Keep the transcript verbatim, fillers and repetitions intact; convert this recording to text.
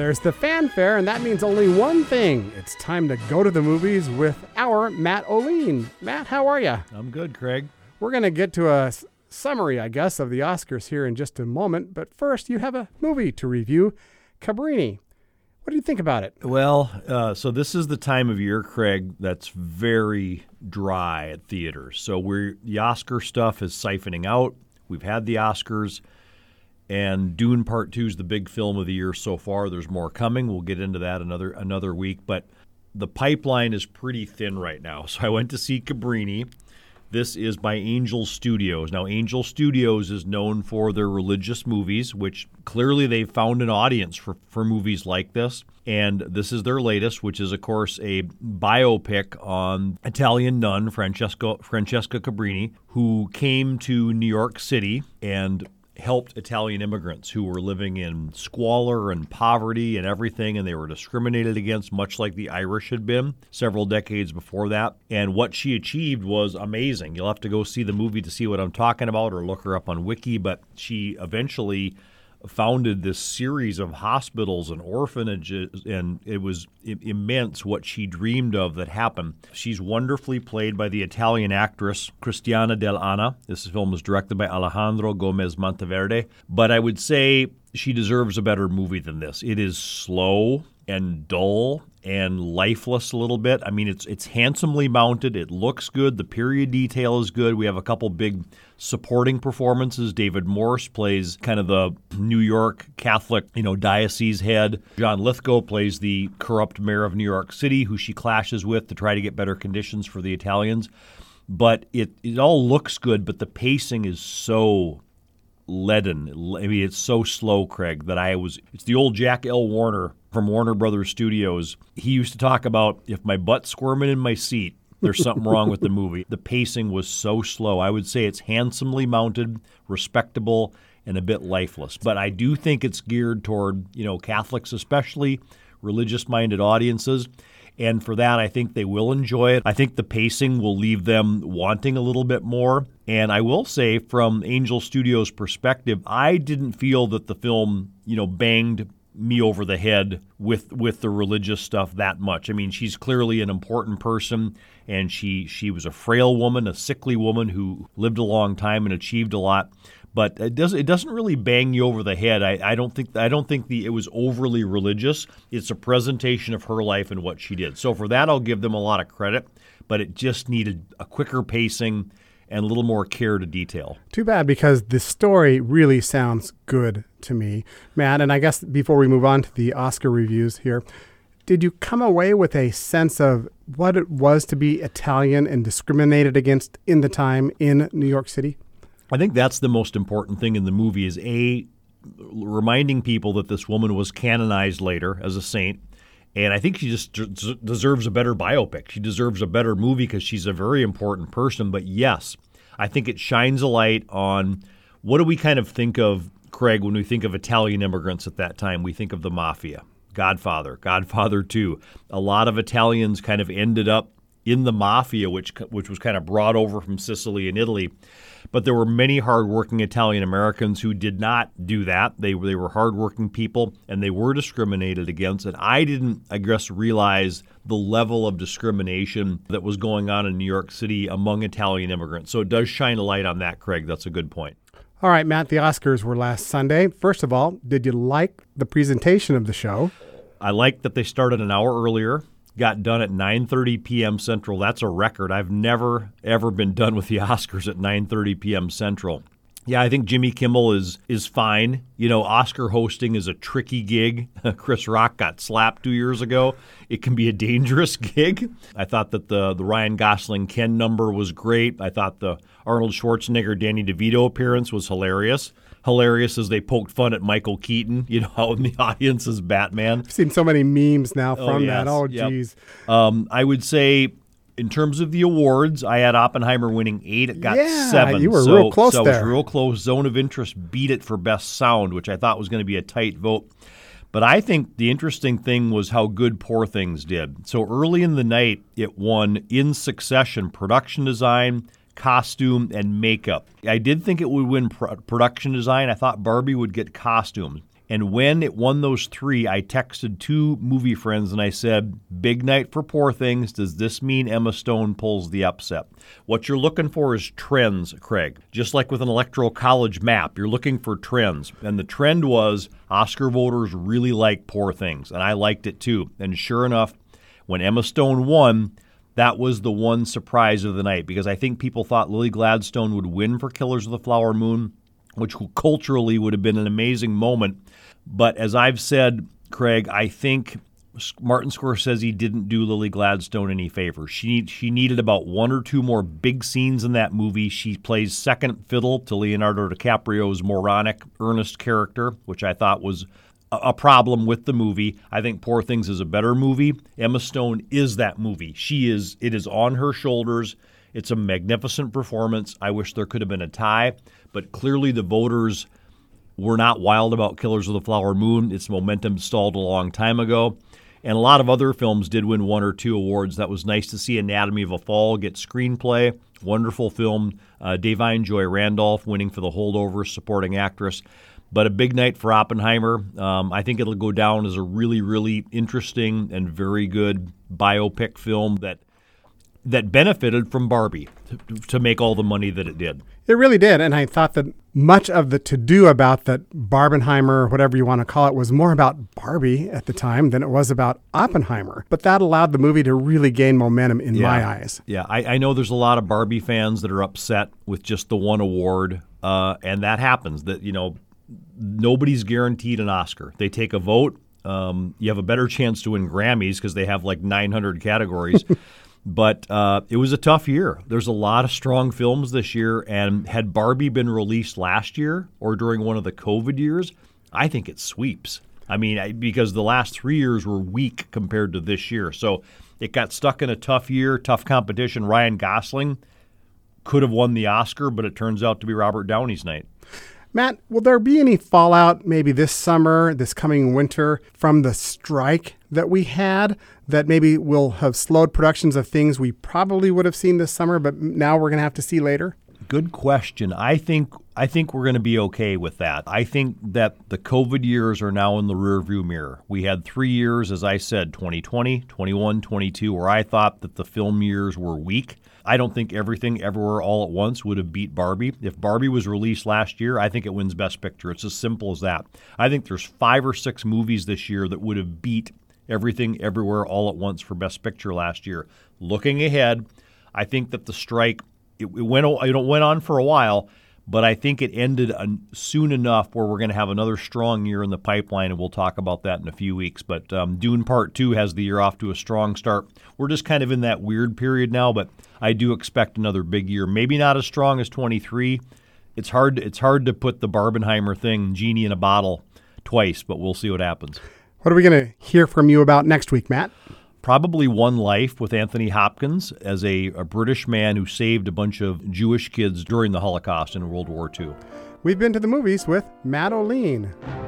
There's the fanfare, and that means only one thing. It's time to go to the movies with our Matt O'Lean. Matt, how are you? I'm good, Craig. We're going to get to a s- summary, I guess, of the Oscars here in just a moment. But first, you have a movie to review, Cabrini. What do you think about it? Well, uh, so this is the time of year, Craig, that's very dry at theaters. So we're the Oscar stuff is siphoning out. We've had the Oscars. And Dune Part two is the big film of the year so far. There's more coming. We'll get into that another another week. But the pipeline is pretty thin right now. So I went to see Cabrini. This is by Angel Studios. Now, Angel Studios is known for their religious movies, which clearly they've found an audience for, for movies like this. And this is their latest, which is, of course, a biopic on Italian nun Francesco, Francesca Cabrini, who came to New York City and helped Italian immigrants who were living in squalor and poverty and everything, and they were discriminated against, much like the Irish had been several decades before that. And what she achieved was amazing. You'll have to go see the movie to see what I'm talking about or look her up on Wiki, but she eventually founded this series of hospitals and orphanages, and it was immense what she dreamed of that happened. She's wonderfully played by the Italian actress Cristiana Del Anna. This film was directed by Alejandro Gomez Monteverde, but I would say she deserves a better movie than this. It is slow and dull and lifeless a little bit. I mean, it's it's handsomely mounted. It looks good. The period detail is good. We have a couple big supporting performances. David Morse plays kind of the New York Catholic, you know, diocese head. John Lithgow plays the corrupt mayor of New York City, who she clashes with to try to get better conditions for the Italians. But it, it all looks good, but the pacing is so leaden. I mean, it's so slow, Craig, that I was, it's the old Jack L. Warner from Warner Brothers Studios. He used to talk about, if my butt's squirming in my seat, there's something wrong with the movie. The pacing was so slow. I would say it's handsomely mounted, respectable, and a bit lifeless. But I do think it's geared toward, you know, Catholics especially, religious-minded audiences. And for that, I think they will enjoy it. I think the pacing will leave them wanting a little bit more. And I will say, from Angel Studios' perspective, I didn't feel that the film, you know, banged me over the head with with the religious stuff that much. I mean, she's clearly an important person, and she she was a frail woman, a sickly woman who lived a long time and achieved a lot. But it doesn't it doesn't really bang you over the head. I, I don't think I don't think the it was overly religious. It's a presentation of her life and what she did. So for that, I'll give them a lot of credit. But it just needed a quicker pacing and a little more care to detail. Too bad, because the story really sounds good to me, Matt. And I guess before we move on to the Oscar reviews here, did you come away with a sense of what it was to be Italian and discriminated against in the time in New York City? I think that's the most important thing in the movie is, A, reminding people that this woman was canonized later as a saint. And I think she just d- deserves a better biopic. She deserves a better movie because she's a very important person. But yes, I think it shines a light on what do we kind of think of, Craig, when we think of Italian immigrants at that time. We think of the mafia, Godfather, Godfather two. A lot of Italians kind of ended up in the mafia, which which was kind of brought over from Sicily and Italy. But there were many hardworking Italian Americans who did not do that. They, they were hardworking people, and they were discriminated against. And I didn't, I guess, realize the level of discrimination that was going on in New York City among Italian immigrants. So it does shine a light on that, Craig. That's a good point. All right, Matt, the Oscars were last Sunday. First of all, did you like the presentation of the show? I liked that they started an hour earlier. Got done at nine thirty p.m. Central. That's a record. I've never, ever been done with the Oscars at nine thirty p.m. Central. Yeah, I think Jimmy Kimmel is is fine. You know, Oscar hosting is a tricky gig. Chris Rock got slapped two years ago. It can be a dangerous gig. I thought that the, the Ryan Gosling Ken number was great. I thought the Arnold Schwarzenegger Danny DeVito appearance was hilarious. Hilarious as they poked fun at Michael Keaton, you know, out in the audience as Batman. I've seen so many memes now from oh, yes. that. Oh, yep. geez. Um, I would say, in terms of the awards, I had Oppenheimer winning eight. It got yeah, seven. You were so, real close so there. So it was real close. Zone of Interest beat it for Best Sound, which I thought was going to be a tight vote. But I think the interesting thing was how good Poor Things did. So early in the night, it won in succession production design, costume, and makeup. I did think it would win pro- production design. I thought Barbie would get costume. And when it won those three, I texted two movie friends and I said, big night for Poor Things. Does this mean Emma Stone pulls the upset? What you're looking for is trends, Craig. Just like with an electoral college map, you're looking for trends. And the trend was Oscar voters really like Poor Things, and I liked it too. And sure enough, when Emma Stone won, that was the one surprise of the night, because I think people thought Lily Gladstone would win for Killers of the Flower Moon, which culturally would have been an amazing moment. But as I've said, Craig, I think Martin Scorsese didn't do Lily Gladstone any favors. She she needed about one or two more big scenes in that movie. She plays second fiddle to Leonardo DiCaprio's moronic, earnest character, which I thought was a, a problem with the movie. I think Poor Things is a better movie. Emma Stone is that movie. She is. It is on her shoulders. It's a magnificent performance. I wish there could have been a tie, but clearly the voters were not wild about Killers of the Flower Moon. Its momentum stalled a long time ago. And a lot of other films did win one or two awards. That was nice to see Anatomy of a Fall get screenplay. Wonderful film. Uh, Davine Joy Randolph winning for The Holdovers, supporting actress. But a big night for Oppenheimer. Um, I think it'll go down as a really, really interesting and very good biopic film that that benefited from Barbie to, to make all the money that it did. It really did. And I thought that much of the to-do about that Barbenheimer, whatever you want to call it, was more about Barbie at the time than it was about Oppenheimer. But that allowed the movie to really gain momentum in yeah. my eyes. Yeah, I, I know there's a lot of Barbie fans that are upset with just the one award, uh, and that happens. That, you know, nobody's guaranteed an Oscar. They take a vote. Um, you have a better chance to win Grammys because they have like nine hundred categories. But uh, it was a tough year. There's a lot of strong films this year, and had Barbie been released last year or during one of the COVID years, I think it sweeps. I mean, I, because the last three years were weak compared to this year. So it got stuck in a tough year, tough competition. Ryan Gosling could have won the Oscar, but it turns out to be Robert Downey's night. Matt, will there be any fallout maybe this summer, this coming winter, from the strike that we had that maybe will have slowed productions of things we probably would have seen this summer, but now we're going to have to see later? Good question. I think I think we're going to be okay with that. I think that the COVID years are now in the rearview mirror. We had three years, as I said, twenty twenty, twenty-one, twenty-two, where I thought that the film years were weak. I don't think Everything Everywhere All at Once would have beat Barbie. If Barbie was released last year, I think it wins Best Picture. It's as simple as that. I think there's five or six movies this year that would have beat Everything Everywhere All at Once for Best Picture last year. Looking ahead, I think that the strike, it, it went it went on for a while, but I think it ended soon enough where we're going to have another strong year in the pipeline, and we'll talk about that in a few weeks. But um, Dune Part two has the year off to a strong start. We're just kind of in that weird period now, but I do expect another big year. Maybe not as strong as twenty-three. It's hard, it's hard to put the Barbenheimer thing, genie in a bottle, twice, but we'll see what happens. What are we going to hear from you about next week, Matt? Probably One Life with Anthony Hopkins as a, a British man who saved a bunch of Jewish kids during the Holocaust in World War Two. We've been to the movies with Matt O'Lean.